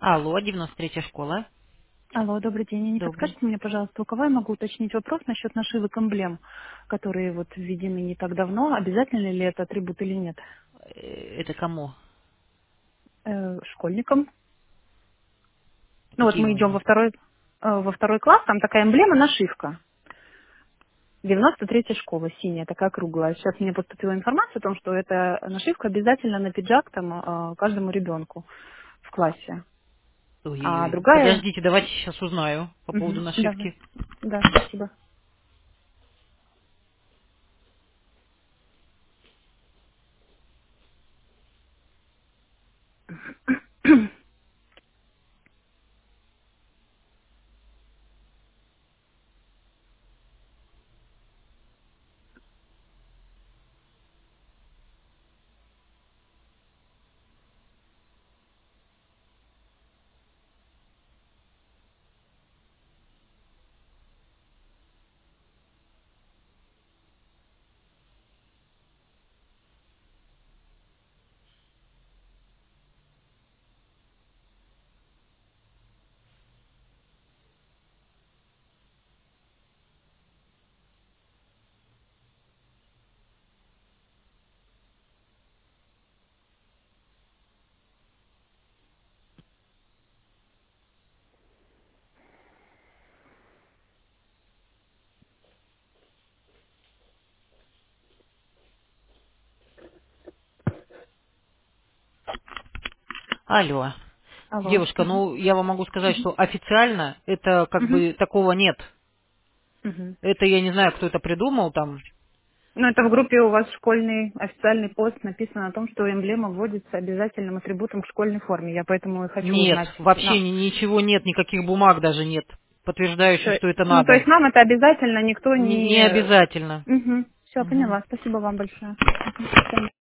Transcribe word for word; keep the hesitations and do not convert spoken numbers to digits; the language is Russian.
Алло, девяносто третья школа. Алло, добрый день. Не Добрый. подскажете мне, пожалуйста, у кого я могу уточнить вопрос насчет нашивок эмблем, которые вот введены не так давно? Обязательно ли это атрибут или нет? Э, Это кому? Э, школьникам. Ну вот Какие мы у идем во них? второй, э, во второй класс, там такая эмблема, нашивка. девяносто третья школа, синяя, такая круглая. Сейчас мне поступила информация о том, что эта нашивка обязательно на пиджак там э, каждому ребенку в классе. А Ой-ой-ой. другая... Подождите, давайте сейчас узнаю по поводу Мгм, давай. нашивки. Да, спасибо. Алло. Алло. Девушка, Мгм, ну я вам могу сказать, мгм, что официально это как мгм, бы такого нет. мгм. Это я не знаю, кто это придумал там. Ну, это в группе у вас школьный официальный пост написано о том, что эмблема вводится обязательным атрибутом к школьной форме. Я поэтому и хочу Нет, узнать. вообще На... ни- ничего нет, никаких бумаг даже нет, подтверждающих, Всё. что это Ну, то надо. есть нам это обязательно никто Не, не не... обязательно. Угу. Все, Мгм. поняла. Спасибо вам большое. Мгм. До свидания.